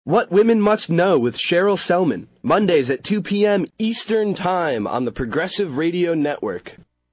What Women Must Know with Cheryl Selman, Mondays at 2 p.m. Eastern Time on the Progressive Radio Network.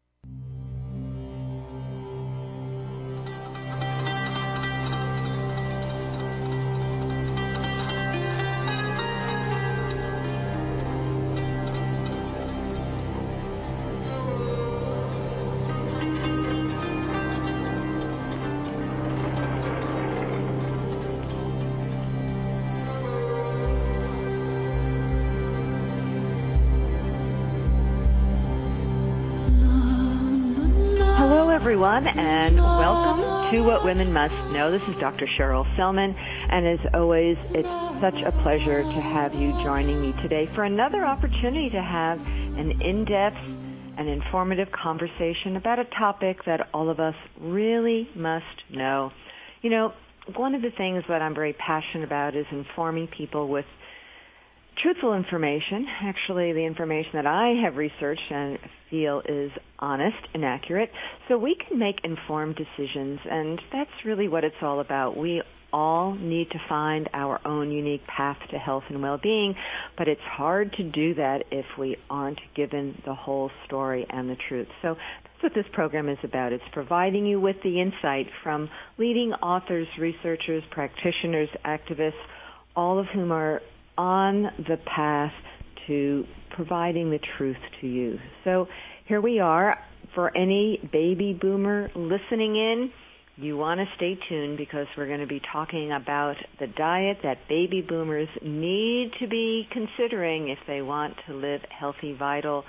And welcome to What Women Must Know. This is Dr. Cheryl Selman, and as always, it's such a pleasure to have you joining me today for another opportunity to have an in-depth and informative conversation about a topic that all of us really must know. You know, one of the things that I'm very passionate about is informing people with truthful information, actually the information that I have researched and feel is honest and accurate, so we can make informed decisions, and that's really what it's all about. We all need to find our own unique path to health and well-being, but it's hard to do that if we aren't given the whole story and the truth. So that's what this program is about. It's providing you with the insight from leading authors, researchers, practitioners, activists, all of whom are on the path to providing the truth to you. So here we are. For any baby boomer listening in, you want to stay tuned because we're going to be talking about the diet that baby boomers need to be considering if they want to live healthy, vital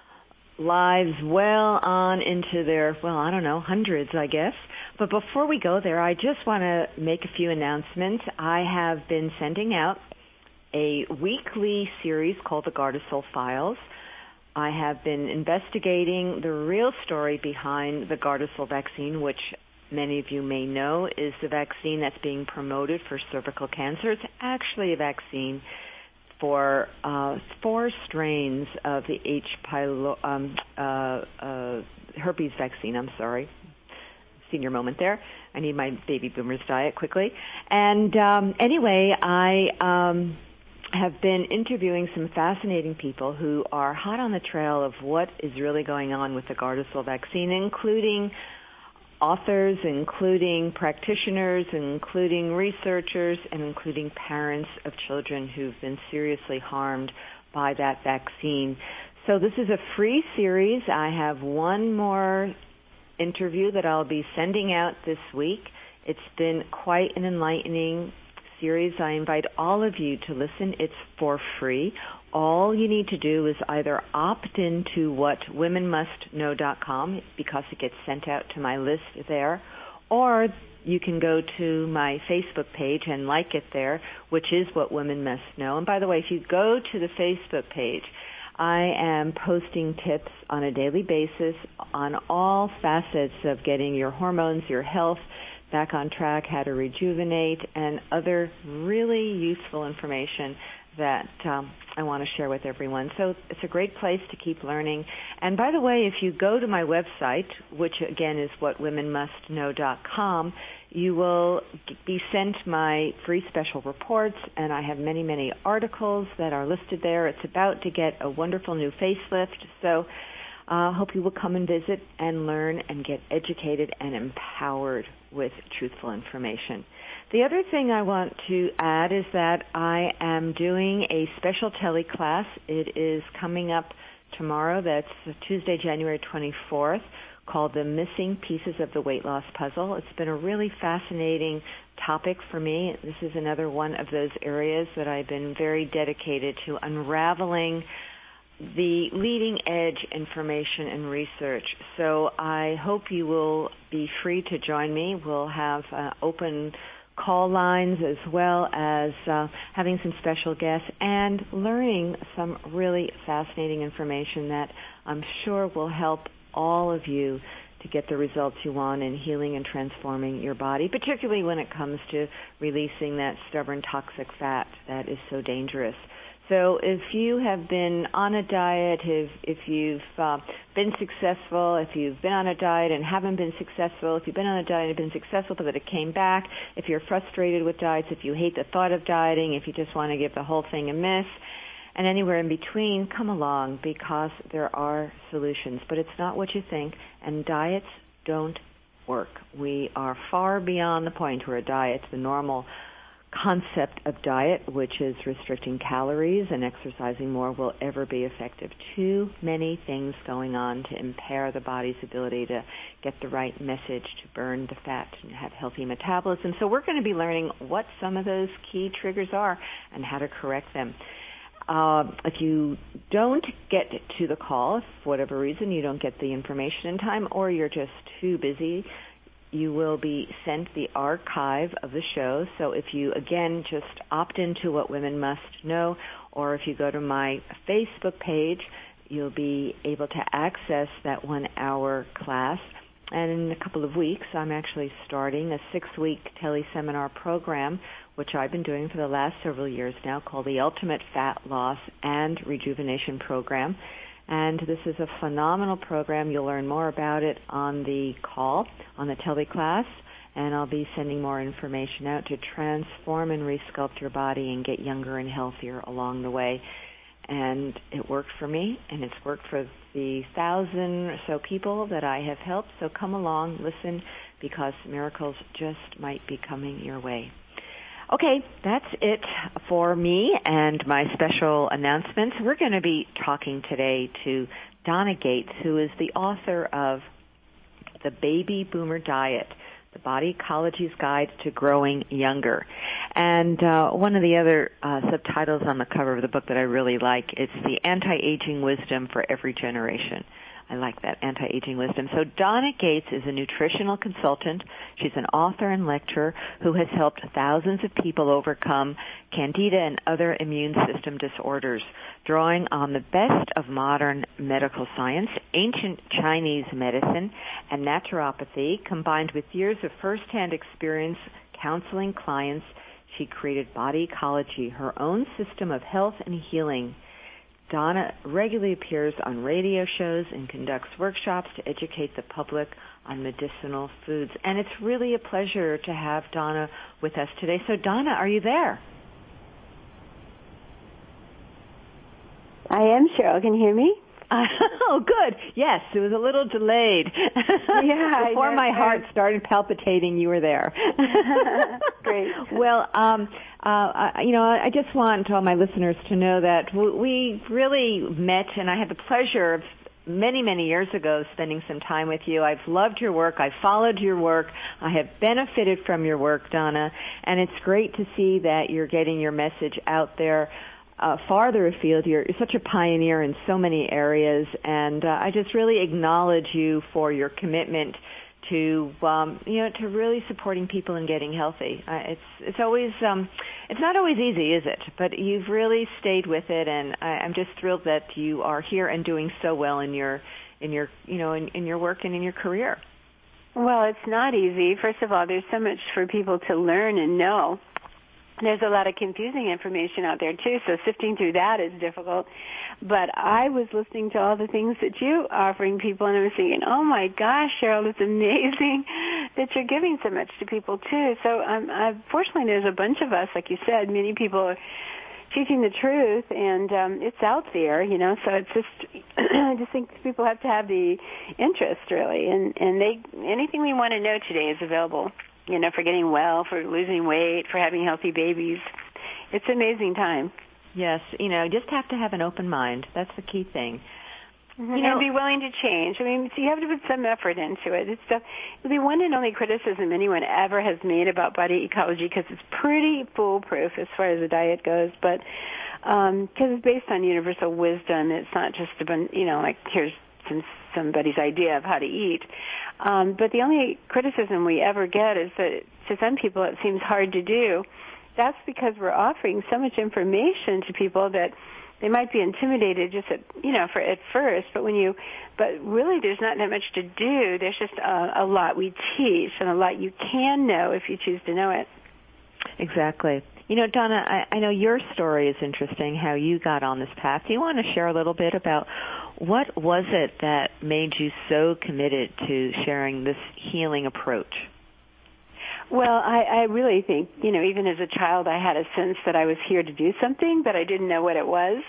lives well on into their, hundreds, I guess. But before we go there, I just want to make a few announcements. I have been sending out a weekly series called the Gardasil Files. I have been investigating the real story behind the Gardasil vaccine, which many of you may know is the vaccine that's being promoted for cervical cancer. It's actually a vaccine for 4 strains of the herpes vaccine. I'm sorry. Senior moment there. I need my baby boomers diet quickly. And anyway, I have been interviewing some fascinating people who are hot on the trail of what is really going on with the Gardasil vaccine, including authors, including practitioners, including researchers, and including parents of children who've been seriously harmed by that vaccine. So this is a free series. I have one more interview that I'll be sending out this week. It's been quite an enlightening series. I invite all of you to listen. It's for free. All you need to do is either opt into whatwomenmustknow.com because it gets sent out to my list there, or you can go to my Facebook page and like it there, which is What Women Must Know. And by the way, if you go to the Facebook page, I am posting tips on a daily basis on all facets of getting your hormones, your health back on track, how to rejuvenate, and other really useful information that I want to share with everyone. So it's a great place to keep learning. And by the way, if you go to my website, which again is whatwomenmustknow.com, you will be sent my free special reports, and I have many, many articles that are listed there. It's about to get a wonderful new facelift, so I hope you will come and visit and learn and get educated and empowered with truthful information. The other thing I want to add is that I am doing a special tele class. It is coming up tomorrow. That's Tuesday, January 24th, called The Missing Pieces of the Weight Loss Puzzle. It's been a really fascinating topic for me. This is another one of those areas that I've been very dedicated to unraveling the leading edge information and research. So I hope you will be free to join me. We'll have open call lines as well as having some special guests and learning some really fascinating information that I'm sure will help all of you to get the results you want in healing and transforming your body, particularly when it comes to releasing that stubborn toxic fat that is so dangerous. So if you have been on a diet, if you've been successful, if you've been on a diet and haven't been successful, if you've been on a diet and been successful but it came back, if you're frustrated with diets, if you hate the thought of dieting, if you just want to give the whole thing a miss, and anywhere in between, come along, because there are solutions. But it's not what you think, and diets don't work. We are far beyond the point where a diet, the normal concept of diet, which is restricting calories and exercising more, will ever be effective. Too many things going on to impair the body's ability to get the right message, to burn the fat and have healthy metabolism. So we're going to be learning what some of those key triggers are and how to correct them. If you don't get to the call, for whatever reason you don't get the information in time, or you're just too busy, you will be sent the archive of the show. So if you, again, just opt into What Women Must Know, or if you go to my Facebook page, you'll be able to access that 1-hour class. And in a couple of weeks, I'm actually starting a 6-week teleseminar program, which I've been doing for the last several years now, called the Ultimate Fat Loss and Rejuvenation Program. And this is a phenomenal program. You'll learn more about it on the call, on the teleclass, and I'll be sending more information out to transform and resculpt your body and get younger and healthier along the way. And it worked for me, and it's worked for the 1,000 or so people that I have helped. So come along, listen, because miracles just might be coming your way. Okay, that's it for me and my special announcements. We're going to be talking today to Donna Gates, who is the author of The Baby Boomer Diet, The Bodycology's Guide to Growing Younger. And one of the other subtitles on the cover of the book that I really like, it's The Anti-Aging Wisdom for Every Generation. I like that, anti-aging wisdom. So Donna Gates is a nutritional consultant. She's an author and lecturer who has helped thousands of people overcome candida and other immune system disorders, drawing on the best of modern medical science, ancient Chinese medicine, and naturopathy, combined with years of first-hand experience counseling clients. She created Bodycology, her own system of health and healing. Donna regularly appears on radio shows and conducts workshops to educate the public on medicinal foods. And it's really a pleasure to have Donna with us today. So, Donna, are you there? I am, Cheryl. Can you hear me? Oh, good. Yes, it was a little delayed. Yeah, Before my heart started palpitating, you were there. Great. Well, I just want all my listeners to know that we really met, and I had the pleasure of many, many years ago spending some time with you. I've loved your work. I've followed your work. I have benefited from your work, Donna, and it's great to see that you're getting your message out there farther afield. You're such a pioneer in so many areas, and I just really acknowledge you for your commitment to to really supporting people and getting healthy. It's always it's not always easy, is it? But you've really stayed with it, and I'm just thrilled that you are here and doing so well in your work and in your career. Well, it's not easy. First of all, there's so much for people to learn and know. There's a lot of confusing information out there, too, so sifting through that is difficult. But I was listening to all the things that you're offering people, and I was thinking, oh, my gosh, Cheryl, it's amazing that you're giving so much to people, too. So fortunately, there's a bunch of us, like you said, many people are teaching the truth, and it's out there, so it's just, I just think people have to have the interest, really, and anything we want to know today is available. For getting well, for losing weight, for having healthy babies. It's an amazing time. Yes, just have to have an open mind. That's the key thing. Mm-hmm. And be willing to change. I mean, so you have to put some effort into it. It's the one and only criticism anyone ever has made about body ecology, because it's pretty foolproof as far as the diet goes, but because it's based on universal wisdom. It's not just like here's somebody's idea of how to eat. But the only criticism we ever get is that to some people it seems hard to do. That's because we're offering so much information to people that they might be intimidated just at first. But really there's not that much to do. There's just a lot we teach and a lot you can know if you choose to know it. Exactly. You know, Donna, I know your story is interesting, how you got on this path. Do you want to share a little bit about what was it that made you so committed to sharing this healing approach? Well, I really think, you know, even as a child, I had a sense that I was here to do something, but I didn't know what it was.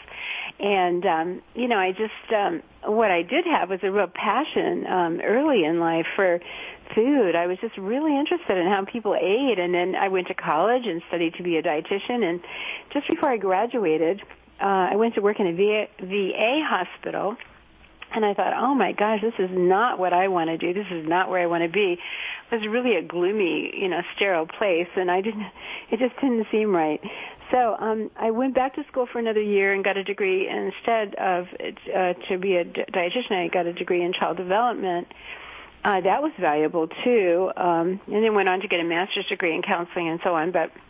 And, you know, I just, what I did have was a real passion early in life for food. I was just really interested in how people ate. And then I went to college and studied to be a dietitian. And just before I graduated, I went to work in a VA hospital. And I thought, oh my gosh, this is not what I want to do. This is not where I want to be. It was really a gloomy, you know, sterile place, and it just didn't seem right. So I went back to school for another year and got a degree. And instead of to be a dietitian, I got a degree in child development. That was valuable too. And then went on to get a master's degree in counseling and so on. But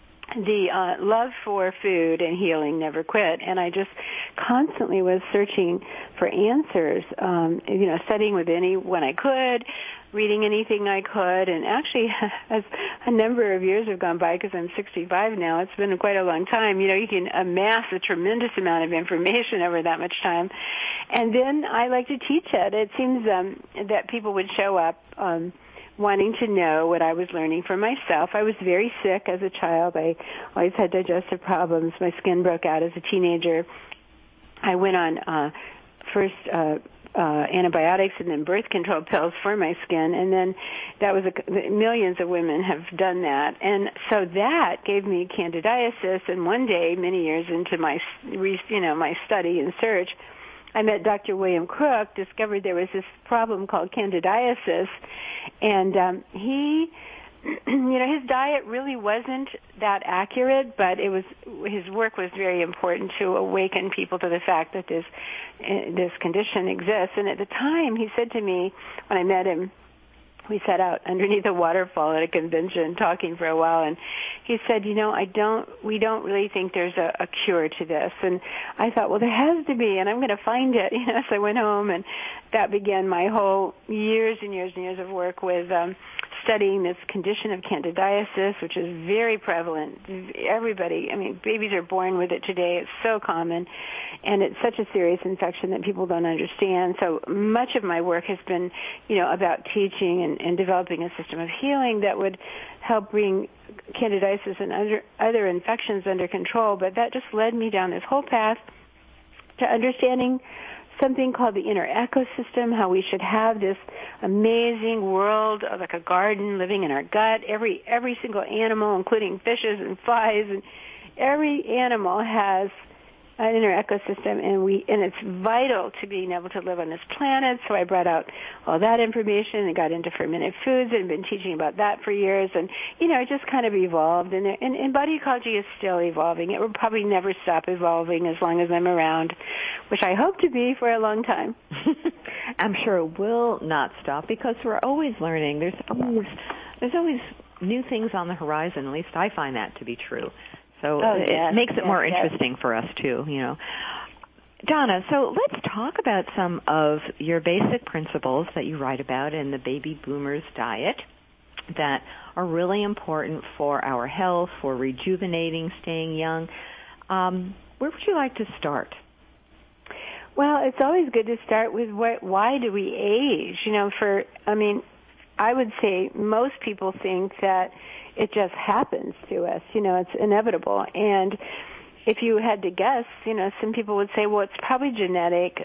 the love for food and healing never quit, and I just constantly was searching for answers, you know, studying with anyone I could, reading anything I could, and actually as a number of years have gone by, because I'm 65 now, it's been quite a long time, you know, you can amass a tremendous amount of information over that much time. And then I like to teach it. It seems that people would show up wanting to know what I was learning for myself. I was very sick as a child. I always had digestive problems. My skin broke out as a teenager. I went on first antibiotics and then birth control pills for my skin, and then that was millions of women have done that. And so that gave me candidiasis, and one day, many years into my, you know, my study and search, I met Dr. William Crook, discovered there was this problem called candidiasis, and he, you know, his diet really wasn't that accurate, but it was, his work was very important to awaken people to the fact that this condition exists. And at the time, he said to me, when I met him, we sat out underneath a waterfall at a convention talking for a while, and he said, you know, we don't really think there's a cure to this. And I thought, well, there has to be, and I'm going to find it. You know, so I went home, and that began my whole years and years and years of work with studying this condition of candidiasis, which is very prevalent. Everybody, I mean, babies are born with it today. It's so common, and it's such a serious infection that people don't understand. So much of my work has been, you know, about teaching and developing a system of healing that would help bring candidiasis and other infections under control. But that just led me down this whole path to understanding something called the inner ecosystem, how we should have this amazing world, like a garden living in our gut. Every single animal, including fishes and flies, and every animal has an inner ecosystem, and it's vital to being able to live on this planet. So I brought out all that information and got into fermented foods and been teaching about that for years. And, you know, it just kind of evolved. And body ecology is still evolving. It will probably never stop evolving as long as I'm around, which I hope to be for a long time. I'm sure it will not stop, because we're always learning. There's always new things on the horizon. At least I find that to be true. So it makes it more interesting for us, too, you know. Donna, so let's talk about some of your basic principles that you write about in the Baby Boomers Diet that are really important for our health, for rejuvenating, staying young. Where would you like to start? Well, it's always good to start with why do we age? You know, I would say most people think that it just happens to us. You know, it's inevitable. And if you had to guess, you know, some people would say, well, it's probably genetic,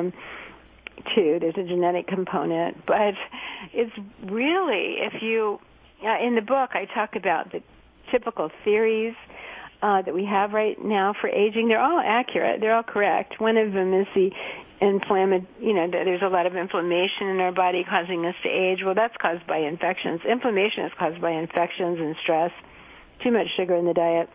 too. There's a genetic component. But it's really, in the book, I talk about the typical theories that we have right now for aging. They're all accurate. They're all correct. One of them is the there's a lot of inflammation in our body causing us to age. Well, that's caused by infections. Inflammation is caused by infections and stress, too much sugar in the diet.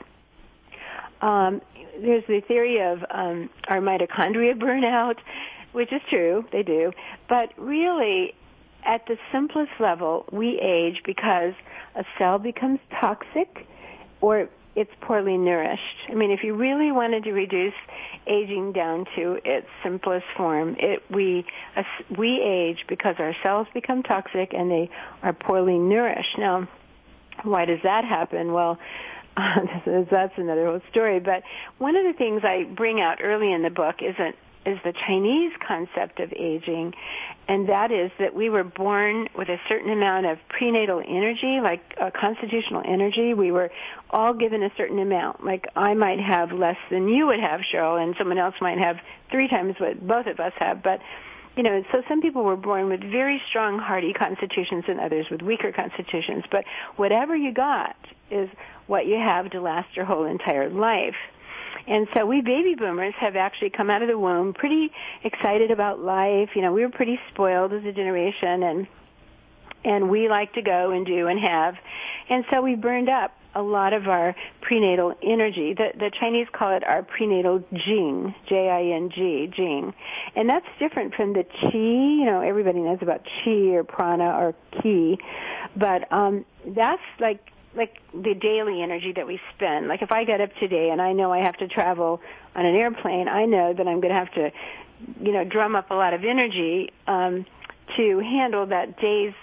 There's the theory of our mitochondria burnout, which is true, they do. But really, at the simplest level, we age because a cell becomes toxic or it's poorly nourished. I mean, if you really wanted to reduce aging down to its simplest form, we age because our cells become toxic and they are poorly nourished. Now, why does that happen? Well, That's another whole story. But one of the things I bring out early in the book is the Chinese concept of aging, and that is that we were born with a certain amount of prenatal energy, like constitutional energy. We were all given a certain amount. Like I might have less than you would have, Cheryl, and someone else might have 3 times what both of us have. But so some people were born with very strong, hardy constitutions and others with weaker constitutions. But whatever you got is what you have to last your whole entire life. And so we baby boomers have actually come out of the womb pretty excited about life. We were pretty spoiled as a generation, and we like to go and do and have. And so we burned up a lot of our prenatal energy. The Chinese call it our prenatal Jing, J-I-N-G, Jing. And that's different from the Qi. Everybody knows about Qi or Prana or Qi. But that's like the daily energy that we spend. Like if I get up today and I know I have to travel on an airplane, I know that I'm going to have to, drum up a lot of energy to handle that day.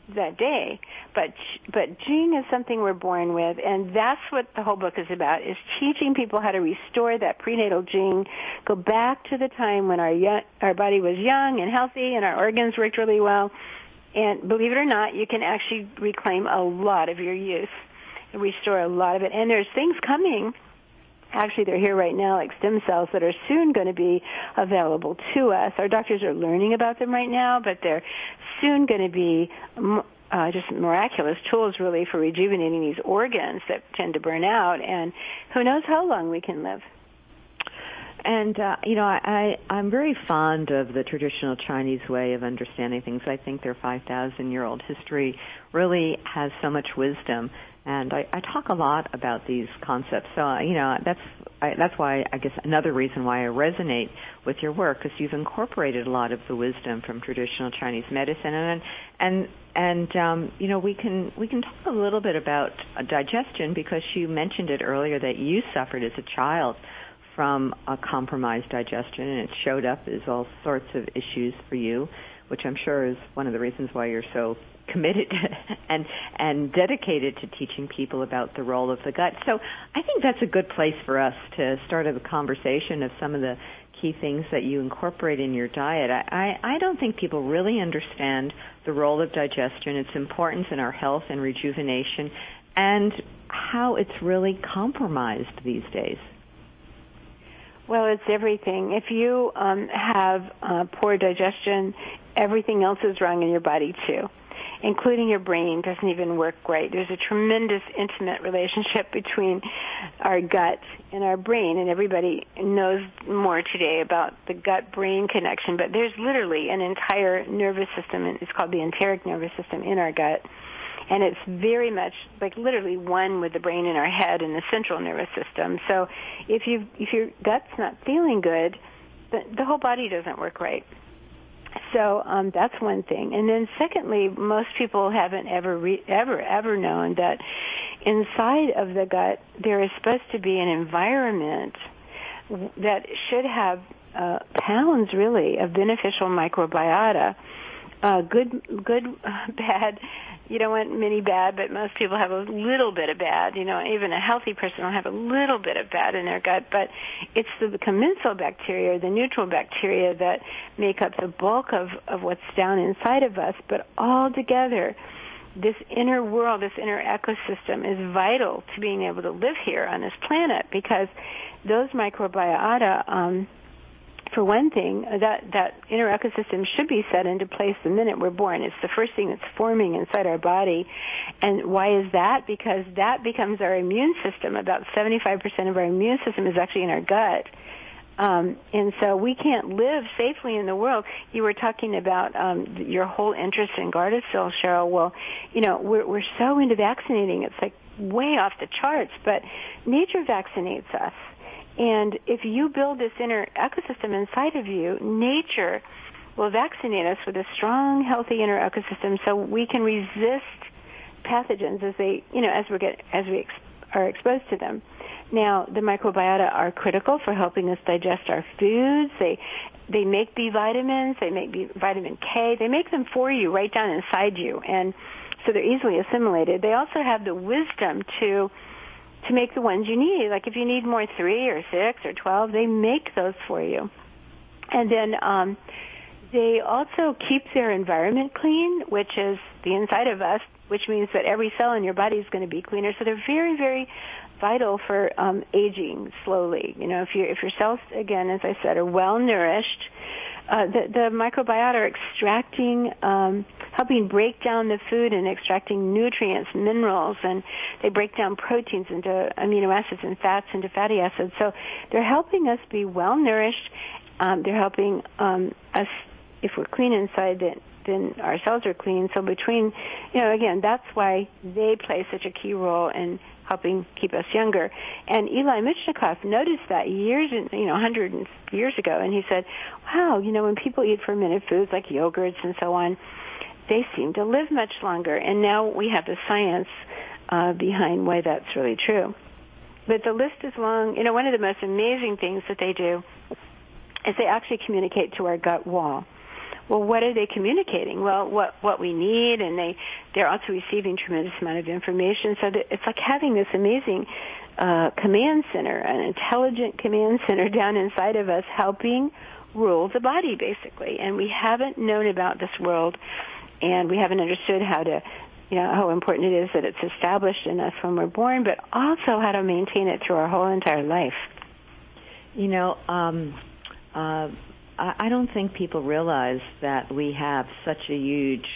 But Jing is something we're born with, and that's what the whole book is about, is teaching people how to restore that prenatal Jing, go back to the time when our body was young and healthy and our organs worked really well. And believe it or not, you can actually reclaim a lot of your youth, restore a lot of it. And there's things coming. Actually, they're here right now, like stem cells that are soon going to be available to us. Our doctors are learning about them right now, but they're soon going to be just miraculous tools, really, for rejuvenating these organs that tend to burn out. And who knows how long we can live. And, I'm very fond of the traditional Chinese way of understanding things. I think their 5,000-year-old history really has so much wisdom. And I talk a lot about these concepts. So, that's why, I guess, another reason why I resonate with your work, because you've incorporated a lot of the wisdom from traditional Chinese medicine. And we can talk a little bit about digestion, because you mentioned it earlier that you suffered as a child from a compromised digestion, and it showed up as all sorts of issues for you, which I'm sure is one of the reasons why you're so committed and dedicated to teaching people about the role of the gut. So I think that's a good place for us to start a conversation of some of the key things that you incorporate in your diet. I don't think people really understand the role of digestion, its importance in our health and rejuvenation, and how it's really compromised these days. Well, it's everything. If you have poor digestion, everything else is wrong in your body too, including your brain doesn't even work right. There's a tremendous intimate relationship between our gut and our brain, and everybody knows more today about the gut-brain connection, but there's literally an entire nervous system, and it's called the enteric nervous system in our gut. And it's very much like literally one with the brain in our head and the central nervous system. So if your gut's not feeling good, the whole body doesn't work right. So that's one thing. And then secondly, most people haven't ever known that inside of the gut there is supposed to be an environment that should have pounds really of beneficial microbiota. Good, bad. You don't want many bad, but most people have a little bit of bad. Even a healthy person will have a little bit of bad in their gut, but it's the commensal bacteria, the neutral bacteria, that make up the bulk of what's down inside of us. But all together, this inner world, this inner ecosystem is vital to being able to live here on this planet, because those microbiota, for one thing, that inner ecosystem should be set into place the minute we're born. It's the first thing that's forming inside our body. And why is that? Because that becomes our immune system. About 75% of our immune system is actually in our gut. And so we can't live safely in the world. You were talking about your whole interest in Gardasil, Cheryl. Well, we're so into vaccinating. It's like way off the charts. But nature vaccinates us. And if you build this inner ecosystem inside of you, nature will vaccinate us with a strong, healthy inner ecosystem, so we can resist pathogens as we are exposed to them. Now, the microbiota are critical for helping us digest our foods. They make B vitamins. They make vitamin K. They make them for you right down inside you, and so they're easily assimilated. They also have the wisdom to to make the ones you need. Like if you need more 3 or 6 or 12, they make those for you. And then they also keep their environment clean, which is the inside of us, which means that every cell in your body is going to be cleaner. So they're very, very vital for aging slowly. You know, if your cells, again, as I said, are well nourished, the microbiota are extracting, helping break down the food and extracting nutrients, minerals, and they break down proteins into amino acids and fats into fatty acids. So they're helping us be well nourished. They're helping us, if we're clean inside, then our cells are clean. So between, you know, again, that's why they play such a key role in helping keep us younger. And Eli Michnikov noticed that hundreds of years ago, and he said, wow, you know, when people eat fermented foods like yogurts and so on, they seem to live much longer. And now we have the science behind why that's really true. But the list is long. You know, one of the most amazing things that they do is they actually communicate to our gut wall. Well, what are they communicating? Well, what we need, and they're also receiving tremendous amount of information. So that it's like having this amazing command center, an intelligent command center down inside of us, helping rule the body, basically. And we haven't known about this world, and we haven't understood how important it is that it's established in us when we're born, but also how to maintain it through our whole entire life. You know, I don't think people realize that we have such a huge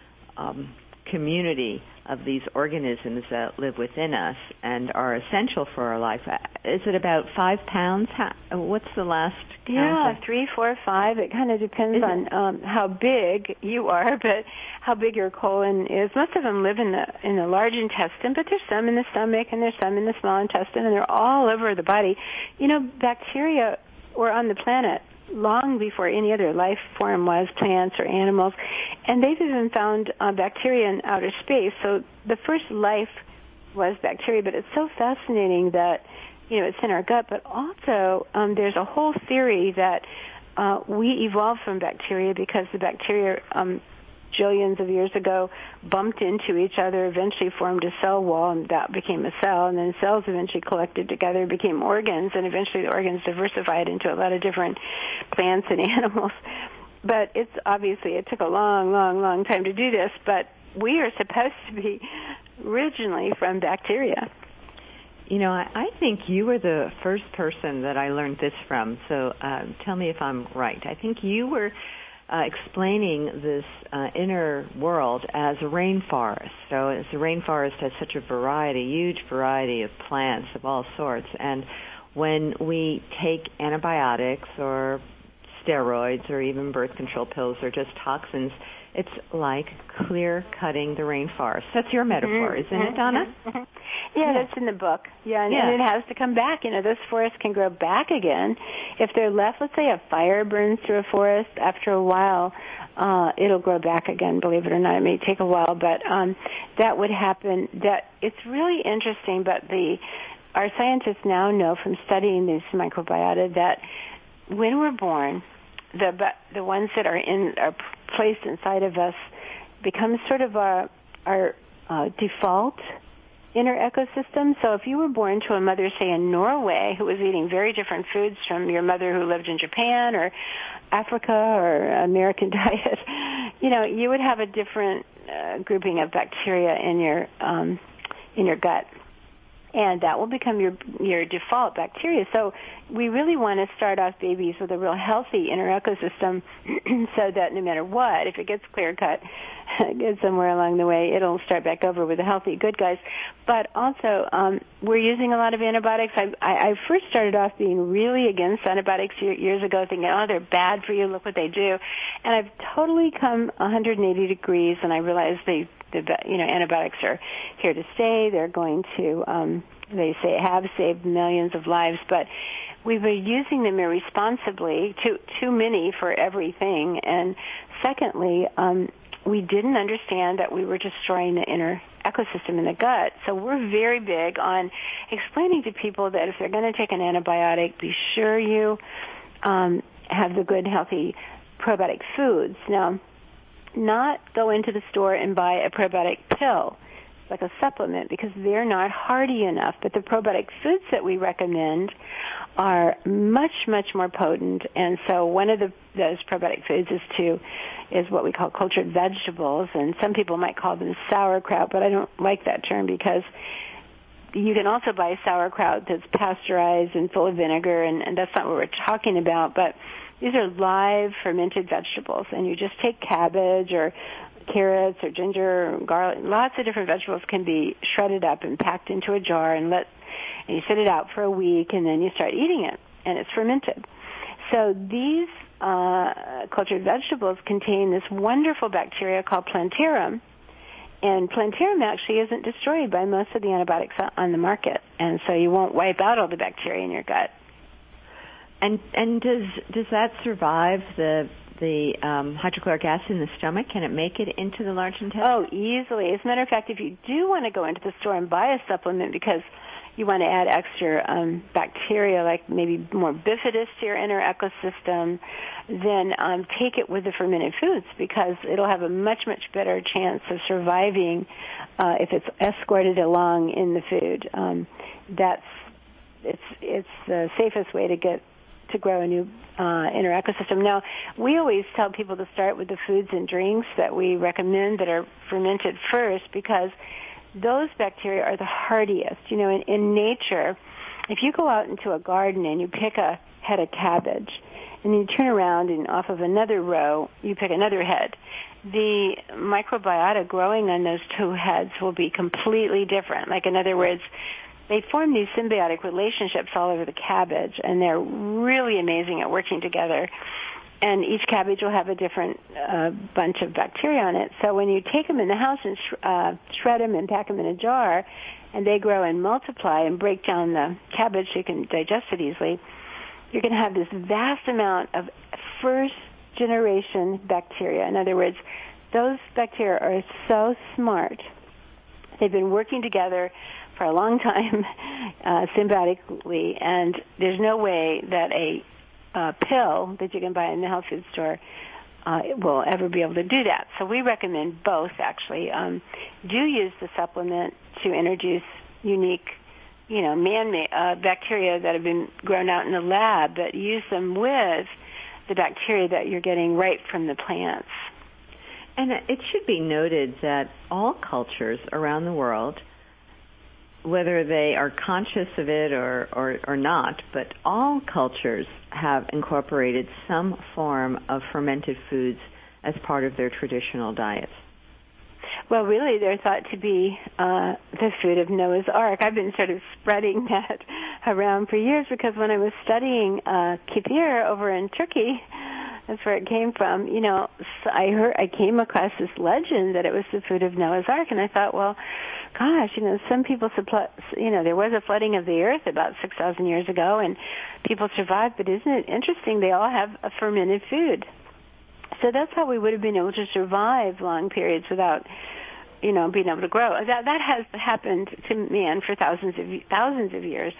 community of these organisms that live within us and are essential for our life. Is it about 5 pounds? What's the last count? Yeah, 3, 4, 5. It kind of depends on how big you are, but how big your colon is. Most of them live in the large intestine, but there's some in the stomach and there's some in the small intestine, and they're all over the body. You know, bacteria were on the planet long before any other life form was, plants or animals, and they've even found bacteria in outer space. So the first life was bacteria, but it's so fascinating that, you know, it's in our gut, but also there's a whole theory that we evolved from bacteria because the bacteria jillions of years ago bumped into each other, eventually formed a cell wall, and that became a cell, and then cells eventually collected together, became organs, and eventually the organs diversified into a lot of different plants and animals. But it took a long, long, long time to do this, but we are supposed to be originally from bacteria. You know, I think you were the first person that I learned this from, so tell me if I'm right. I think you were explaining this inner world as a rainforest. So as the rainforest has such a huge variety of plants of all sorts, and when we take antibiotics or steroids or even birth control pills or just toxins, it's like clear-cutting the rainforest. That's your metaphor, isn't it, Donna? Yeah, that's in the book. Yeah, and it has to come back. You know, those forests can grow back again. If they're left, let's say a fire burns through a forest, after a while, it'll grow back again, believe it or not. It may take a while, but that would happen. It's really interesting, but our scientists now know from studying this microbiota that when we're born, the ones that are placed inside of us become sort of our default inner ecosystem. So if you were born to a mother, say in Norway, who was eating very different foods from your mother who lived in Japan or Africa or American diet, you know, you would have a different grouping of bacteria in your gut. And that will become your default bacteria. So we really want to start off babies with a real healthy inner ecosystem so that no matter what, if it gets clear-cut somewhere along the way, it'll start back over with the healthy, good guys. But also, we're using a lot of antibiotics. I first started off being really against antibiotics years ago, thinking, oh, they're bad for you, look what they do. And I've totally come 180 degrees, and I realized antibiotics are here to stay. They're going to, they say, have saved millions of lives, but we've been using them irresponsibly, too many for everything. And secondly, we didn't understand that we were destroying the inner ecosystem in the gut. So we're very big on explaining to people that if they're going to take an antibiotic, be sure you have the good, healthy probiotic foods. Now, not go into the store and buy a probiotic pill. like a supplement, because they're not hardy enough. But the probiotic foods that we recommend are much, much more potent. And so one of those probiotic foods is what we call cultured vegetables, and some people might call them sauerkraut, but I don't like that term because you can also buy sauerkraut that's pasteurized and full of vinegar, and that's not what we're talking about. But these are live fermented vegetables, and you just take cabbage or carrots or ginger or garlic. Lots of different vegetables can be shredded up and packed into a jar, and you sit it out for a week, and then you start eating it, and it's fermented. So these cultured vegetables contain this wonderful bacteria called Plantarum, and Plantarum actually isn't destroyed by most of the antibiotics on the market, and so you won't wipe out all the bacteria in your gut. And does that survive the hydrochloric acid in the stomach? Can it make it into the large intestine? Oh, easily. As a matter of fact, if you do want to go into the store and buy a supplement because you want to add extra bacteria, like maybe more bifidus to your inner ecosystem, then take it with the fermented foods, because it'll have a much, much better chance of surviving if it's escorted along in the food. It's the safest way to grow a new inner ecosystem. Now, we always tell people to start with the foods and drinks that we recommend that are fermented first, because those bacteria are the hardiest. You know, in nature, if you go out into a garden and you pick a head of cabbage, and you turn around and off of another row, you pick another head, the microbiota growing on those two heads will be completely different. Like, in other words, they form these symbiotic relationships all over the cabbage, and they're really amazing at working together. And each cabbage will have a different bunch of bacteria on it. So when you take them in the house and shred them and pack them in a jar, and they grow and multiply and break down the cabbage so you can digest it easily, you're going to have this vast amount of first-generation bacteria. In other words, those bacteria are so smart. They've been working together for a long time symbiotically, and there's no way that a pill that you can buy in the health food store will ever be able to do that. So we recommend both, actually. Do use the supplement to introduce unique, man-made bacteria that have been grown out in the lab, but use them with the bacteria that you're getting right from the plants. And it should be noted that all cultures around the world, whether they are conscious of it or not, but all cultures have incorporated some form of fermented foods as part of their traditional diets. Well, really, they're thought to be the food of Noah's Ark. I've been sort of spreading that around for years, because when I was studying kefir over in Turkey, that's where it came from. I came across this legend that it was the food of Noah's Ark, and I thought, well, gosh, some people there was a flooding of the earth about 6,000 years ago, and people survived. But isn't it interesting? They all have a fermented food. So that's how we would have been able to survive long periods without, being able to grow. That has happened to man for thousands of years.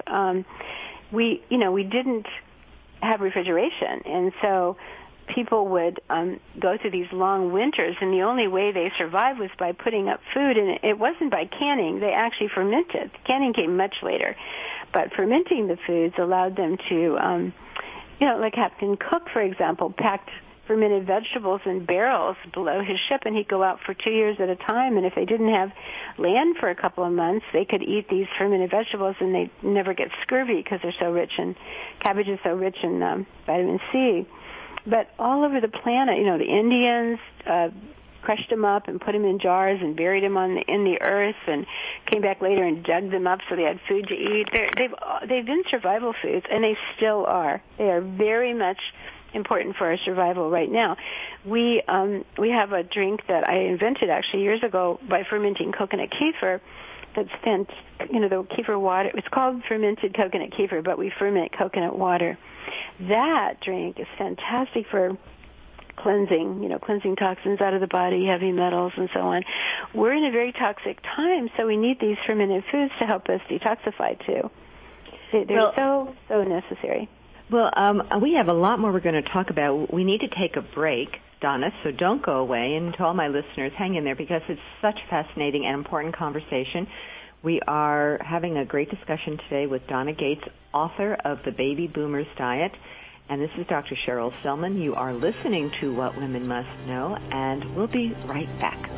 We didn't have refrigeration, and so people would go through these long winters, and the only way they survived was by putting up food, and it wasn't by canning. They actually fermented. Canning came much later, but fermenting the foods allowed them to, like Captain Cook, for example, packed fermented vegetables in barrels below his ship, and he'd go out for 2 years at a time, and if they didn't have land for a couple of months, they could eat these fermented vegetables, and they'd never get scurvy because they're so rich, and cabbage is so rich in vitamin C. But all over the planet, the Indians crushed them up and put them in jars and buried them in the earth, and came back later and dug them up so they had food to eat. They've been survival foods, and they still are. They are very much important for our survival right now. We have a drink that I invented actually years ago by fermenting coconut kefir. That's the kefir water. It's called fermented coconut kefir, but we ferment coconut water. That drink is fantastic for cleansing toxins out of the body, heavy metals, and so on. We're in a very toxic time, so we need these fermented foods to help us detoxify too. They're so necessary. Well, we have a lot more we're going to talk about. We need to take a break. Donna, so don't go away. And to all my listeners, hang in there because it's such a fascinating and important conversation. We are having a great discussion today with Donna Gates, author of The Baby Boomers Diet. And this is Dr. Cheryl Selman. You are listening to What Women Must Know, and we'll be right back.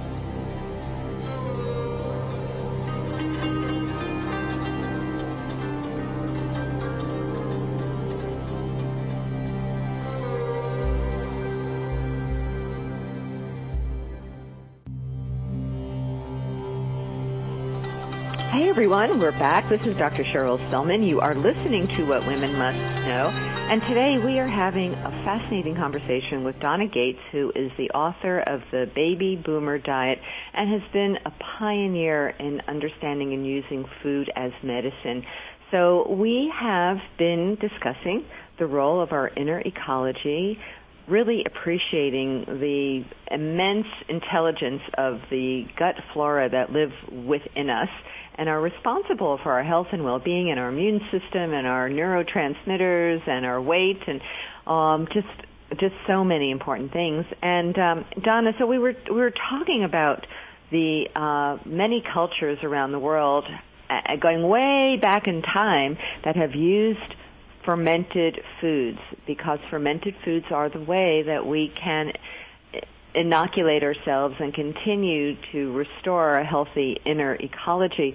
Hey everyone, we're back. This is Dr. Cheryl Selman. You are listening to What Women Must Know. And today we are having a fascinating conversation with Donna Gates, who is the author of The Baby Boomer Diet and has been a pioneer in understanding and using food as medicine. So we have been discussing the role of our inner ecology, really appreciating the immense intelligence of the gut flora that live within us and are responsible for our health and well-being and our immune system and our neurotransmitters and our weight and just so many important things. And Donna, so we were talking about the many cultures around the world going way back in time that have used fermented foods, because fermented foods are the way that we can inoculate ourselves and continue to restore a healthy inner ecology.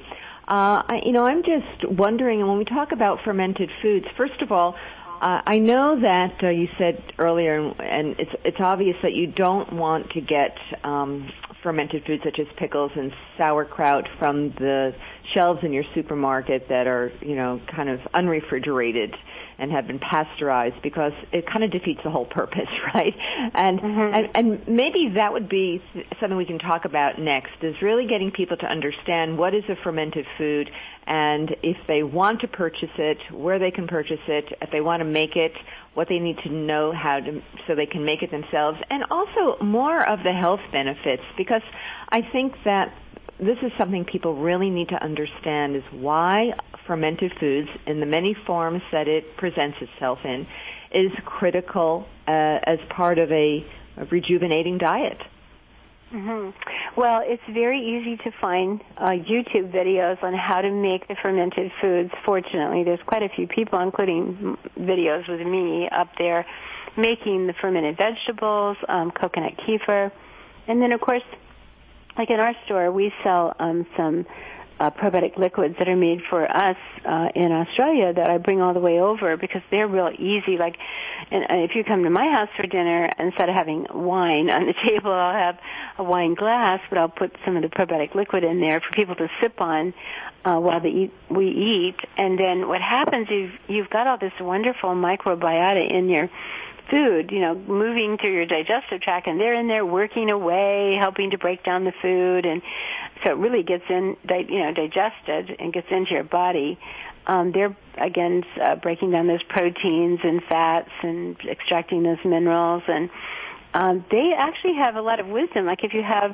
I'm just wondering, when we talk about fermented foods, first of all, I know that you said earlier, and it's obvious that you don't want to get fermented foods such as pickles and sauerkraut from the shelves in your supermarket that are, kind of unrefrigerated and have been pasteurized, because it kind of defeats the whole purpose, right? And maybe that would be something we can talk about next, is really getting people to understand what is a fermented food, and if they want to purchase it, where they can purchase it, if they want to make it, what they need to know so they can make it themselves, and also more of the health benefits, because I think that this is something people really need to understand, is why fermented foods, in the many forms that it presents itself in, is critical as part of a rejuvenating diet. Mm-hmm. Well, it's very easy to find YouTube videos on how to make the fermented foods. Fortunately, there's quite a few people, including videos with me up there, making the fermented vegetables, coconut kefir. And then, of course, like in our store, we sell some probiotic liquids that are made for us in Australia that I bring all the way over because they're real easy. Like, and if you come to my house for dinner, instead of having wine on the table, I'll have a wine glass, but I'll put some of the probiotic liquid in there for people to sip on while we eat. And then what happens is you've got all this wonderful microbiota in your food, moving through your digestive tract, and they're in there working away, helping to break down the food, and so it really gets digested and gets into your body. They're, again, breaking down those proteins and fats and extracting those minerals, and they actually have a lot of wisdom. Like if you have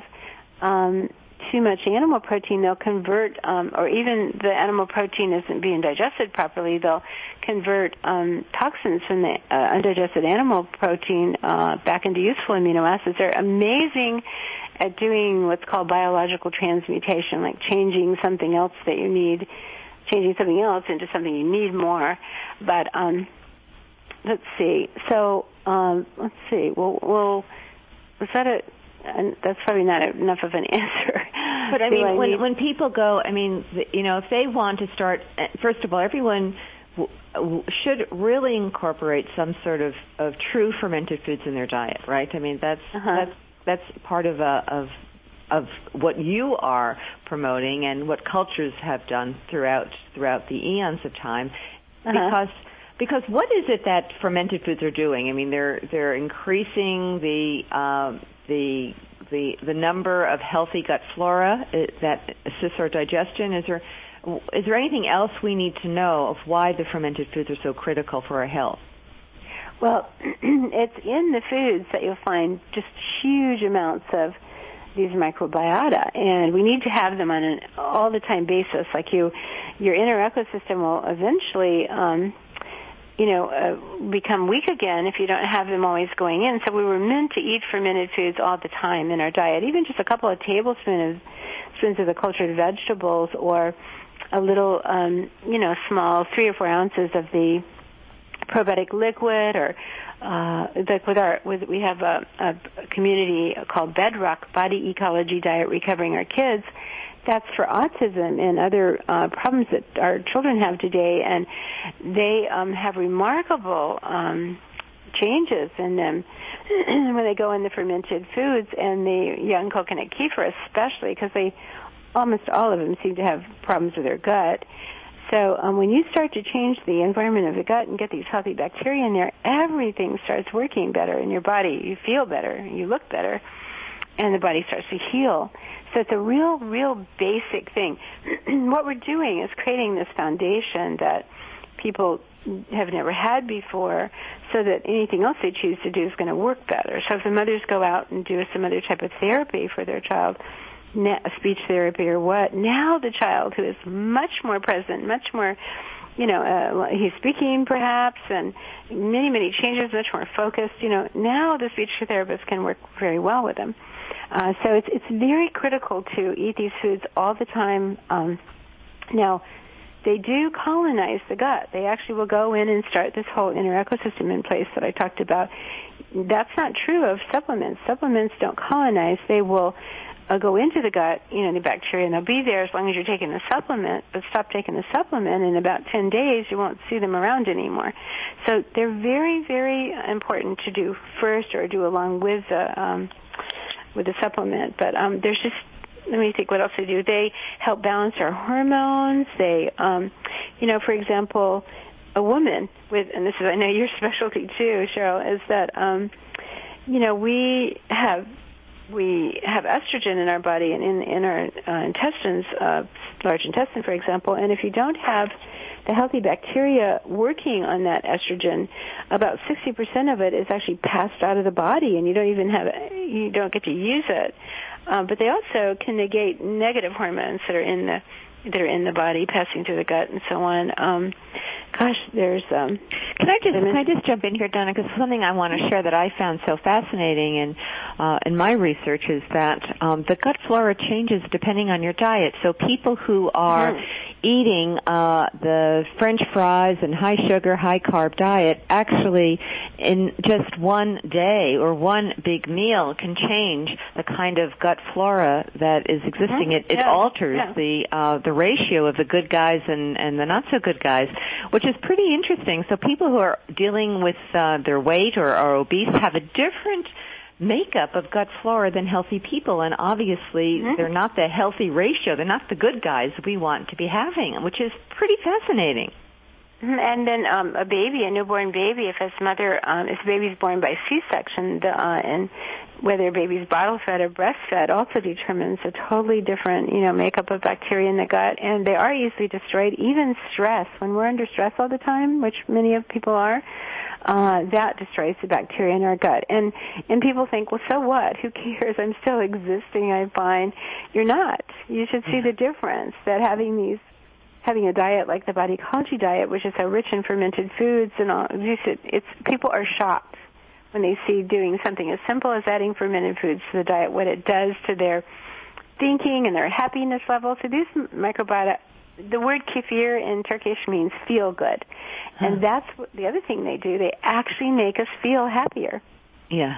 too much animal protein, they'll convert, or even the animal protein isn't being digested properly, they'll convert toxins from the undigested animal protein back into useful amino acids. They're amazing at doing what's called biological transmutation, like changing something else that you need, changing something else into something you need more. But let's see. So let's see. Well, was that a? And that's probably not enough of an answer. But I mean, when people go, if they want to start, first of all, everyone should really incorporate some sort of true fermented foods in their diet, right? I mean, that's part of what you are promoting and what cultures have done throughout the eons of time, because what is it that fermented foods are doing? I mean, they're increasing the number of healthy gut flora that assists our digestion. Is there anything else we need to know of why the fermented foods are so critical for our health? Well, it's in the foods that you'll find just huge amounts of these microbiota, and we need to have them on an all-the-time basis. Like your inner ecosystem will eventually become weak again if you don't have them always going in. So we were meant to eat fermented foods all the time in our diet, even just a couple of tablespoons of the cultured vegetables, or a little, small 3 or 4 ounces of the probiotic liquid, or we have a community called Bedrock, Body Ecology Diet Recovering Our Kids. That's for autism and other problems that our children have today, and they have remarkable changes in them when they go in the fermented foods, and the young coconut kefir especially, because almost all of them seem to have problems with their gut. So when you start to change the environment of the gut and get these healthy bacteria in there, everything starts working better in your body. You feel better, you look better, and the body starts to heal. So it's a real basic thing. What we're doing is creating this foundation that people have never had before, so that anything else they choose to do is going to work better. So if the mothers go out and do some other type of therapy for their child, speech therapy or what, now the child, who is much more present, much more, he's speaking perhaps, and many changes, much more focused, now the speech therapist can work very well with them. So it's very critical to eat these foods all the time. Now, they do colonize the gut. They actually will go in and start this whole inner ecosystem in place that I talked about. That's not true of supplements. Supplements don't colonize. They will go into the gut, the bacteria, and they'll be there as long as you're taking the supplement, but stop taking the supplement, in about 10 days you won't see them around anymore. So they're very, very important to do first, or do along with the supplement. But there's just, let me think what else they do. They help balance our hormones. They, for example, a woman with, and this is, I know your specialty too, Cheryl, is that, we have estrogen in our body and in our intestines, large intestine, for example, and if you don't have the healthy bacteria working on that estrogen, about 60% of it is actually passed out of the body, and you don't get to use it. But they also can negate negative hormones that are in the body, passing through the gut and so on. There's. Can I just jump in here, Donna? Because something I want to share that I found so fascinating in my research is that the gut flora changes depending on your diet. So people who are eating the French fries and high sugar, high carb diet, actually in just one day or one big meal can change the kind of gut flora that is existing. It alters the ratio of the good guys and the not so good guys, which is pretty interesting. So people who are dealing with their weight or are obese have a different makeup of gut flora than healthy people, and obviously they're not the healthy ratio. They're not the good guys we want to be having, which is pretty fascinating. And then a newborn baby, if the baby's born by C-section, and whether a baby's bottle fed or breastfed also determines a totally different, makeup of bacteria in the gut, and they are easily destroyed. Even stress, when we're under stress all the time, which many of people are, that destroys the bacteria in our gut. And people think, well, so what? Who cares? I'm still existing, I find. You're not. You should see the difference that having a diet like the Body Ecology diet, which is so rich in fermented foods and all, people are shocked when they see doing something as simple as adding fermented foods to the diet, what it does to their thinking and their happiness level. So these microbiota, the word kefir in Turkish means feel good. And that's the other thing they do. They actually make us feel happier. Yeah,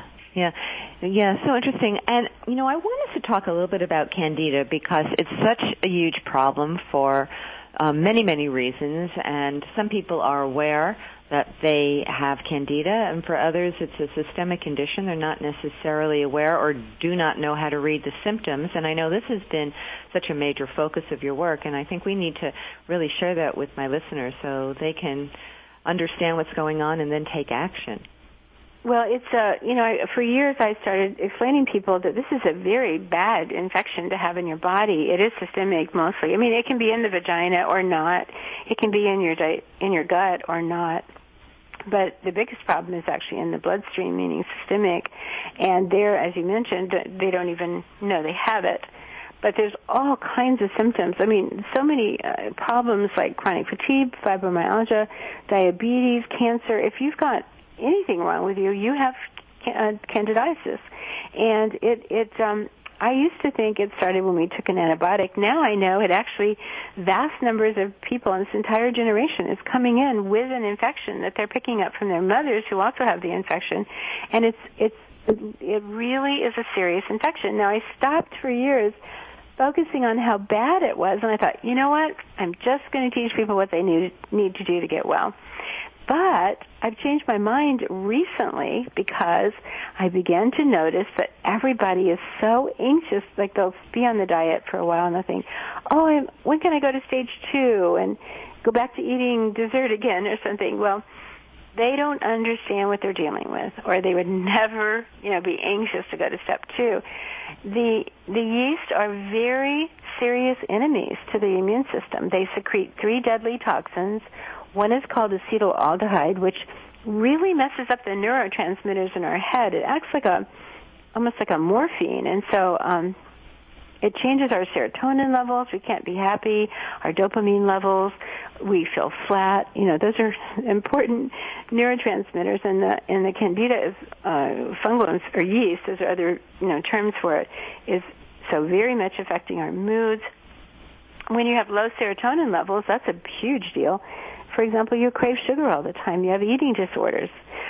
so interesting. And, I want us to talk a little bit about Candida, because it's such a huge problem for many reasons, and some people are aware that they have Candida, and for others it's a systemic condition. They're not necessarily aware or do not know how to read the symptoms, and I know this has been such a major focus of your work, and I think we need to really share that with my listeners so they can understand what's going on and then take action. Well, it's for years I started explaining to people that this is a very bad infection to have in your body. It is systemic mostly. I mean, it can be in the vagina or not. It can be in your gut or not. But the biggest problem is actually in the bloodstream, meaning systemic. And there, as you mentioned, they don't even know they have it. but there's all kinds of symptoms. I mean, so many problems like chronic fatigue, fibromyalgia, diabetes, cancer. If you've got anything wrong with you, you have candidiasis. And I used to think it started when we took an antibiotic. Now I know it actually, vast numbers of people in this entire generation is coming in with an infection that they're picking up from their mothers who also have the infection. And it really is a serious infection. Now I stopped for years focusing on how bad it was, and I thought, you know what? I'm just going to teach people what they need to do to get well. But I've changed my mind recently because I began to notice that everybody is so anxious. Like they'll be on the diet for a while and they'll think, when can I go to stage 2 and go back to eating dessert again or something? Well, they don't understand what they're dealing with, or they would never, be anxious to go to step 2. The yeast are very serious enemies to the immune system. They secrete 3 deadly toxins. One is called acetaldehyde, which really messes up the neurotransmitters in our head. It acts almost like a morphine, and so it changes our serotonin levels. We can't be happy. Our dopamine levels. We feel flat. Those are important neurotransmitters, and the candida is fungal or yeast. Those are other terms for it. Is so very much affecting our moods. When you have low serotonin levels, that's a huge deal. For example, you crave sugar all the time. You have eating disorders.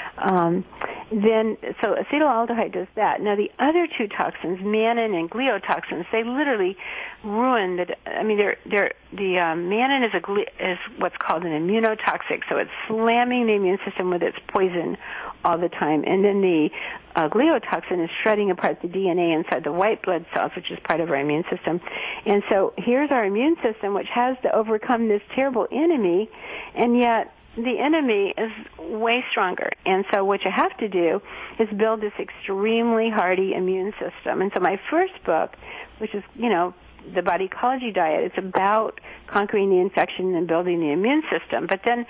So acetaldehyde does that. Now, the other 2 toxins, mannan and gliotoxins, they literally ruin the mannan is what's called an immunotoxic, so it's slamming the immune system with its poison all the time. And then the gliotoxin is shredding apart the DNA inside the white blood cells, which is part of our immune system. And so here's our immune system, which has to overcome this terrible enemy, and yet the enemy is way stronger. And so what you have to do is build this extremely hardy immune system. And so my first book, which is, the Body Ecology Diet, it's about conquering the infection and building the immune system. But then,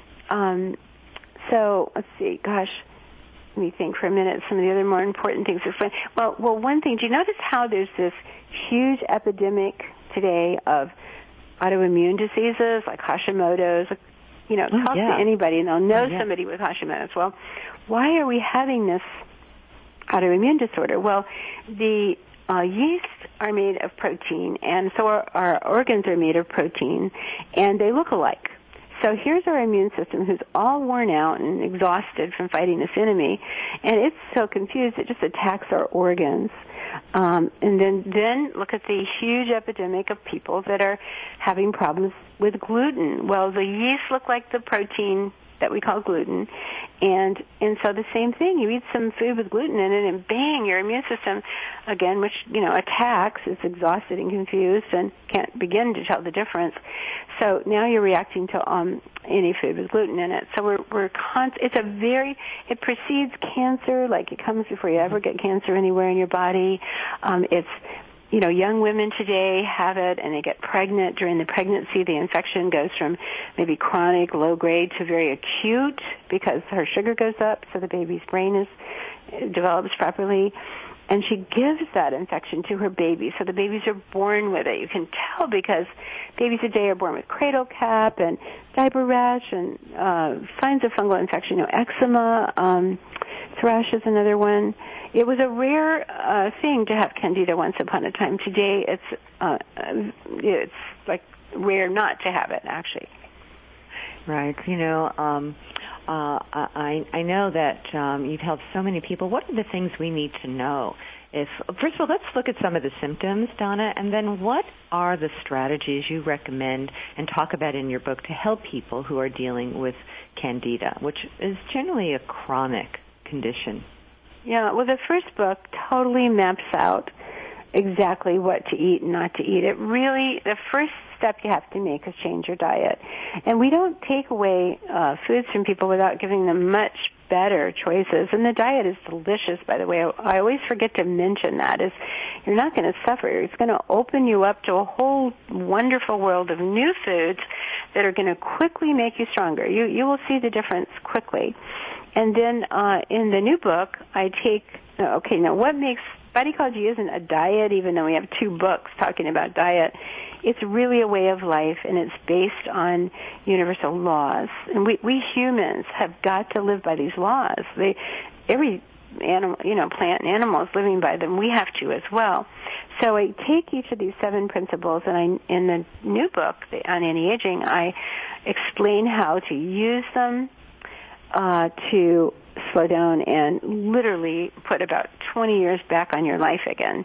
so let's see, let me think for a minute, some of the other more important things to explain. Well, one thing, do you notice how there's this huge epidemic today of autoimmune diseases like Hashimoto's? Talk to anybody and they'll know somebody with Hashimoto's. Well, why are we having this autoimmune disorder? Well, the yeast are made of protein, and so our organs are made of protein, and they look alike. So here's our immune system who's all worn out and exhausted from fighting this enemy, and it's so confused it just attacks our organs. And then look at the huge epidemic of people that are having problems with gluten. Well, the yeast look like the protein that we call gluten, and so the same thing. You eat some food with gluten in it, and bang, your immune system, again, which attacks, is exhausted and confused and can't begin to tell the difference. So now you're reacting to any food with gluten in it. So it precedes cancer, like it comes before you ever get cancer anywhere in your body. It's young women today have it and they get pregnant. During the pregnancy, the infection goes from maybe chronic, low grade to very acute because her sugar goes up, so the baby's brain develops properly. And she gives that infection to her baby, so the babies are born with it. You can tell because babies today are born with cradle cap and diaper rash and signs of fungal infection, eczema. Thrush is another one. It was a rare thing to have candida once upon a time. Today, it's like rare not to have it, actually. Right. I know that you've helped so many people. What are the things we need to know? First of all, let's look at some of the symptoms, Donna, and then what are the strategies you recommend and talk about in your book to help people who are dealing with candida, which is generally a chronic condition? Yeah, well, the first book totally maps out exactly what to eat and not to eat. The first step you have to make is change your diet. And we don't take away foods from people without giving them much better choices. And the diet is delicious, by the way. I always forget to mention that. You're not going to suffer. It's going to open you up to a whole wonderful world of new foods that are going to quickly make you stronger. You will see the difference quickly. And then in the new book, I take, now what makes Bodycology isn't a diet, even though we have 2 books talking about diet. It's really a way of life, and it's based on universal laws. And we humans have got to live by these laws. Every animal, plant and animal is living by them. We have to as well. So I take each of these 7 principles, and in the new book on anti-aging, I explain how to use them to slow down and literally put about 20 years back on your life again.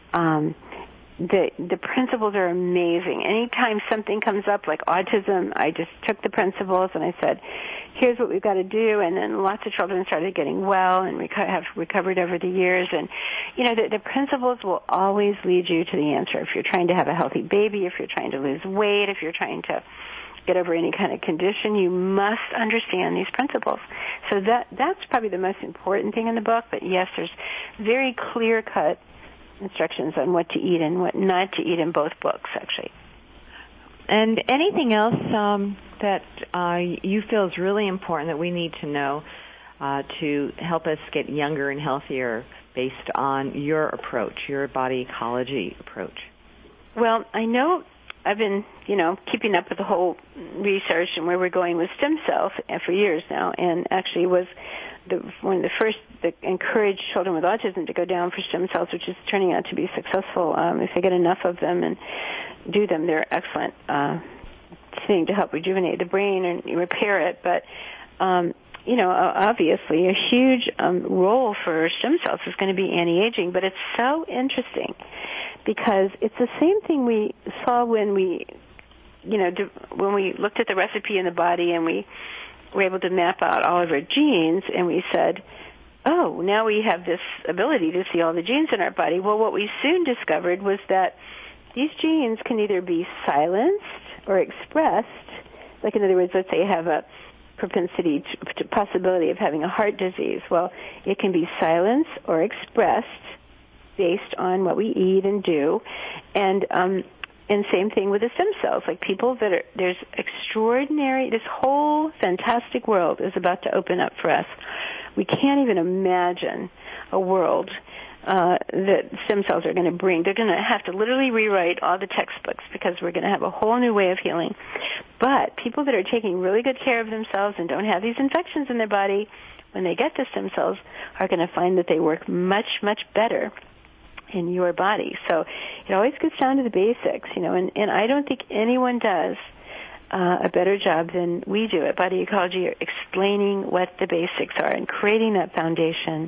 The principles are amazing. Anytime something comes up like autism, I just took the principles and I said, here's what we've got to do. And then lots of children started getting well and have recovered over the years. And, the principles will always lead you to the answer. If you're trying to have a healthy baby, if you're trying to lose weight, if you're trying to get over any kind of condition, you must understand these principles. So that's probably the most important thing in the book. But yes, there's very clear-cut instructions on what to eat and what not to eat in both books, actually. And anything else that you feel is really important that we need to know to help us get younger and healthier based on your approach, your body ecology approach? Well, I know I've been, keeping up with the whole research and where we're going with stem cells for years now, and actually was one of the first that encouraged children with autism to go down for stem cells, which is turning out to be successful. If they get enough of them and do them, they're excellent thing to help rejuvenate the brain and repair it. But obviously a huge role for stem cells is going to be anti-aging, but it's so interesting because it's the same thing we saw when we looked at the recipe in the body and we were able to map out all of our genes, and we said, oh, now we have this ability to see all the genes in our body. Well, what we soon discovered was that these genes can either be silenced or expressed. Like, in other words, let's say you have a propensity to possibility of having a heart disease. Well, it can be silenced or expressed based on what we eat and do. And same thing with the stem cells. Like people there's extraordinary, this whole fantastic world is about to open up for us. We can't even imagine a world that stem cells are going to bring. They're going to have to literally rewrite all the textbooks because we're going to have a whole new way of healing. But people that are taking really good care of themselves and don't have these infections in their body, when they get the stem cells, are going to find that they work much, much better in your body. So it always gets down to the basics, and I don't think anyone does a better job than we do at Body Ecology, explaining what the basics are and creating that foundation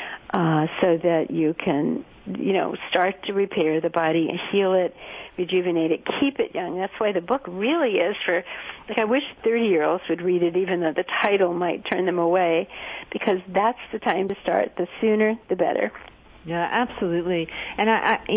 so that you can, start to repair the body and heal it, rejuvenate it, keep it young. That's why the book really is for, I wish 30-year-olds would read it, even though the title might turn them away, because that's the time to start. The sooner, the better. Yeah, absolutely. And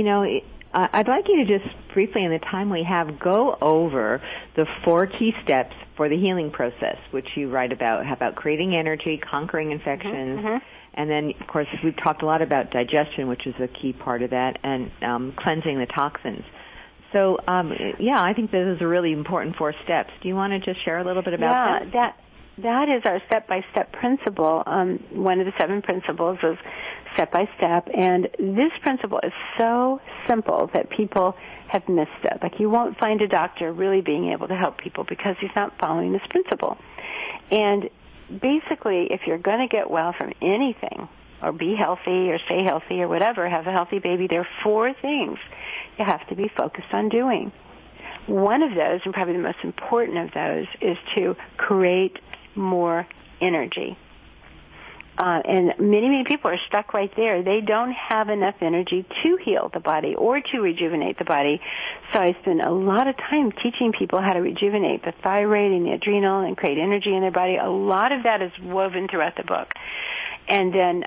I'd like you to just briefly, in the time we have, go over the 4 key steps for the healing process, which you write about creating energy, conquering infections, and then, of course, we've talked a lot about digestion, which is a key part of that, and cleansing the toxins. So, I think those are really important 4 steps. Do you want to just share a little bit about that? That is our step-by-step principle. One of the 7 principles is step-by-step, and this principle is so simple that people have missed it. Like, you won't find a doctor really being able to help people because he's not following this principle. And basically, if you're going to get well from anything, or be healthy, or stay healthy, or whatever, have a healthy baby, there are 4 things you have to be focused on doing. One of those, and probably the most important of those, is to create more energy. And many people are stuck right there. They don't have enough energy to heal the body or to rejuvenate the body. So I spend a lot of time teaching people how to rejuvenate the thyroid and the adrenal and create energy in their body. A lot of that is woven throughout the book. And then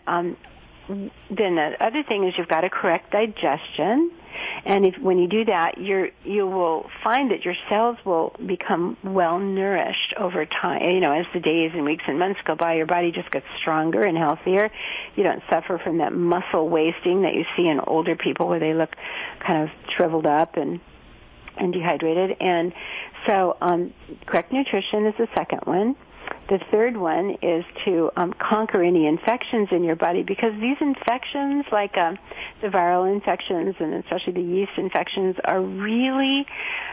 the other thing is you've got to correct digestion. And when you do that, you will find that your cells will become well nourished over time. As the days and weeks and months go by, your body just gets stronger and healthier. You don't suffer from that muscle wasting that you see in older people where they look kind of shriveled up and dehydrated. And so correct nutrition is the second one. the third one is to conquer any infections in your body, because these infections, like the viral infections and especially the yeast infections, are really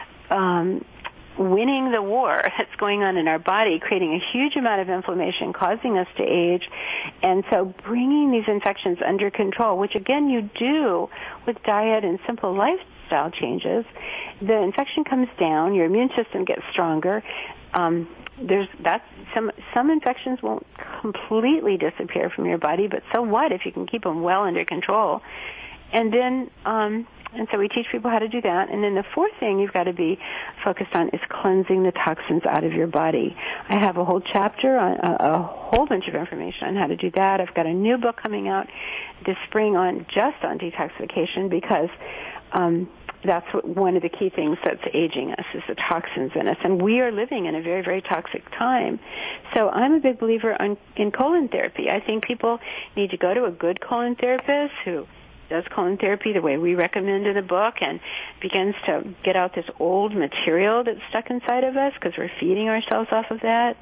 winning the war that's going on in our body, creating a huge amount of inflammation, causing us to age. And so bringing these infections under control, which again you do with diet and simple lifestyle changes, the infection comes down, your immune system gets stronger. Some infections won't completely disappear from your body, but so what if you can keep them well under control? And then and so we teach people how to do that. And then the fourth thing you've got to be focused on is cleansing the toxins out of your body. I have a whole chapter on a whole bunch of information on how to do that. I've got a new book coming out this spring on detoxification, because that's one of the key things that's aging us, is the toxins in us. And we are living in a very, very toxic time. So I'm a big believer in colon therapy. I think people need to go to a good colon therapist who does colon therapy the way we recommend in the book and begins to get out this old material that's stuck inside of us, because we're feeding ourselves off of that.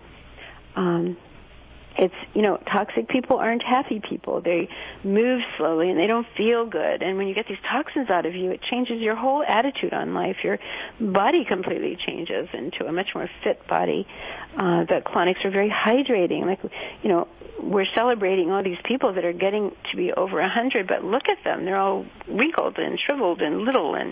Toxic people aren't happy people. They move slowly and they don't feel good. And when you get these toxins out of you, it changes your whole attitude on life. Your body completely changes into a much more fit body. The colonics are very hydrating. We're celebrating all these people that are getting to be over 100, but look at them. They're all wrinkled and shriveled and little and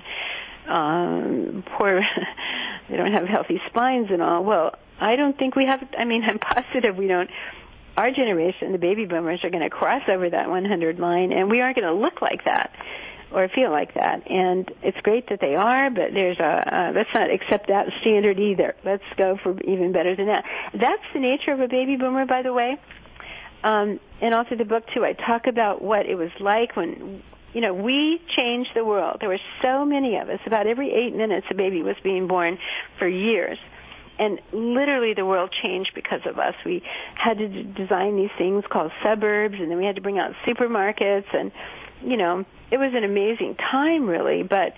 poor. They don't have healthy spines and all. Well, I don't think we have, I'm positive we don't. Our generation, the baby boomers, are going to cross over that 100 line, and we aren't going to look like that or feel like that. And it's great that they are, but there's let's not accept that standard either. Let's go for even better than that. That's the nature of a baby boomer, by the way. And also the book, too, I talk about what it was like when, we changed the world. There were so many of us. About every 8 minutes a baby was being born for years. And literally the world changed because of us. We had to design these things called suburbs, and then we had to bring out supermarkets. And, it was an amazing time, really. But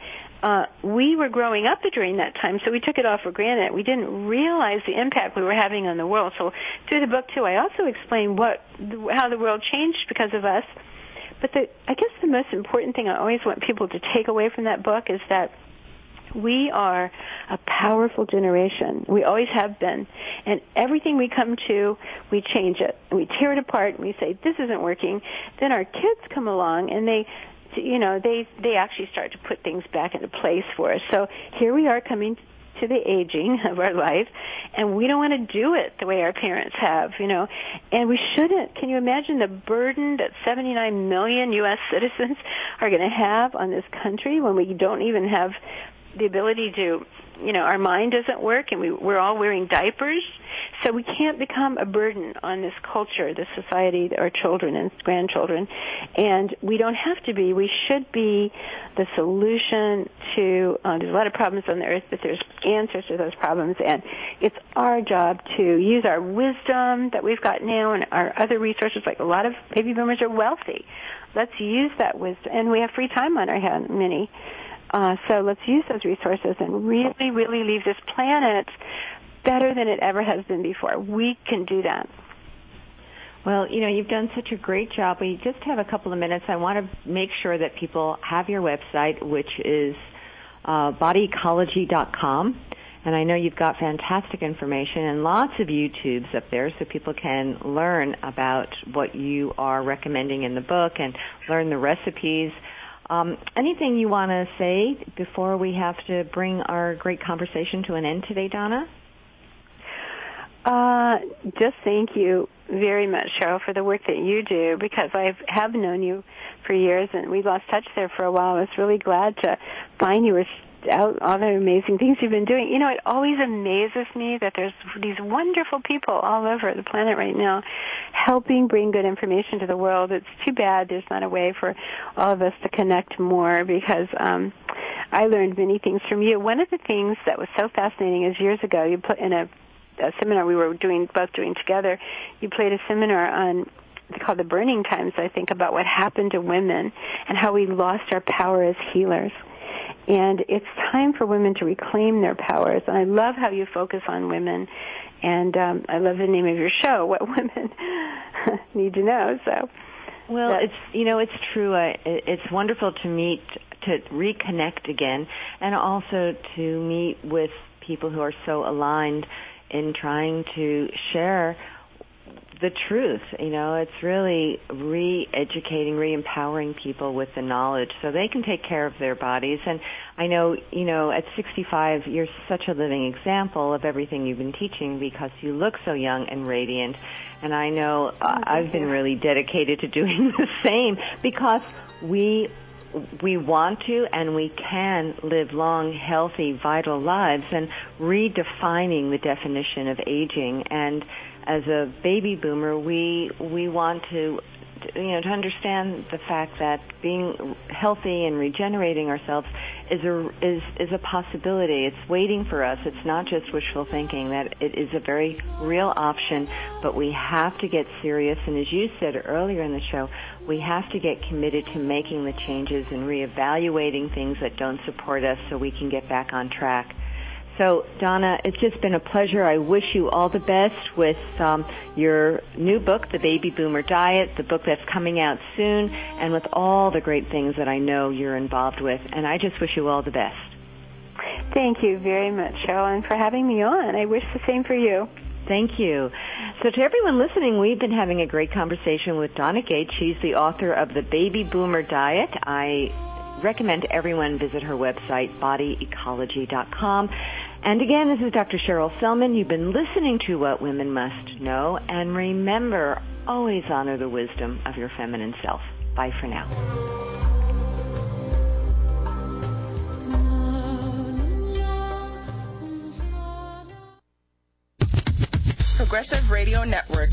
we were growing up during that time, so we took it all for granted. We didn't realize the impact we were having on the world. So through the book, too, I also explain how the world changed because of us. But I guess the most important thing I always want people to take away from that book is that we are a powerful generation. We always have been. And everything we come to, we change it. And we tear it apart and we say, this isn't working. Then our kids come along and they actually start to put things back into place for us. So here we are coming to the aging of our life, and we don't want to do it the way our parents have, and we shouldn't. Can you imagine the burden that 79 million U.S. citizens are going to have on this country when we don't even have the ability to, our mind doesn't work, and we're all wearing diapers. So we can't become a burden on this culture, this society, our children and grandchildren. And we don't have to be. We should be the solution to, there's a lot of problems on the earth, but there's answers to those problems. And it's our job to use our wisdom that we've got now and our other resources. Like a lot of baby boomers are wealthy. Let's use that wisdom. And we have free time on our hands, many. So let's use those resources and really, really leave this planet better than it ever has been before. We can do that. Well, you've done such a great job. We just have a couple of minutes. I want to make sure that people have your website, which is bodyecology.com. And I know you've got fantastic information and lots of YouTubes up there so people can learn about what you are recommending in the book and learn the recipes. Anything you want to say before we have to bring our great conversation to an end today, Donna? Just thank you very much, Cheryl, for the work that you do, because I have known you for years, and we lost touch there for a while. I was really glad to find you were out, all the amazing things you've been doing. It always amazes me that there's these wonderful people all over the planet right now helping bring good information to the world. It's too bad there's not a way for all of us to connect more, because I learned many things from you. One of the things that was so fascinating is years ago you put in a seminar we were both doing together, you played a seminar on called The Burning Times, I think, about what happened to women and how we lost our power as healers. And it's time for women to reclaim their powers. And I love how you focus on women And I love the name of your show, What Women Need to Know. So, well, it's true. It's wonderful to meet, to reconnect again, and also to meet with people who are so aligned in trying to share the truth. It's really re-educating, re-empowering people with the knowledge so they can take care of their bodies. And I know, at 65, you're such a living example of everything you've been teaching because you look so young and radiant. And I know I've been really dedicated to doing the same because we want to and we can live long, healthy, vital lives, and redefining the definition of aging. And as a baby boomer, we want to understand the fact that being healthy and regenerating ourselves is a possibility. It's waiting for us. It's not just wishful thinking. That it is a very real option, but we have to get serious. And as you said earlier in the show, we have to get committed to making the changes and reevaluating things that don't support us so we can get back on track. So, Donna, it's just been a pleasure. I wish you all the best with your new book, The Baby Boomer Diet, the book that's coming out soon, and with all the great things that I know you're involved with. And I just wish you all the best. Thank you very much, Cheryl, and for having me on. I wish the same for you. Thank you. So to everyone listening, we've been having a great conversation with Donna Gates. She's the author of The Baby Boomer Diet. I recommend everyone visit her website, bodyecology.com. And again, this is Dr. Cheryl Selman. You've been listening to What Women Must Know. And remember, always honor the wisdom of your feminine self. Bye for now. Progressive Radio Network.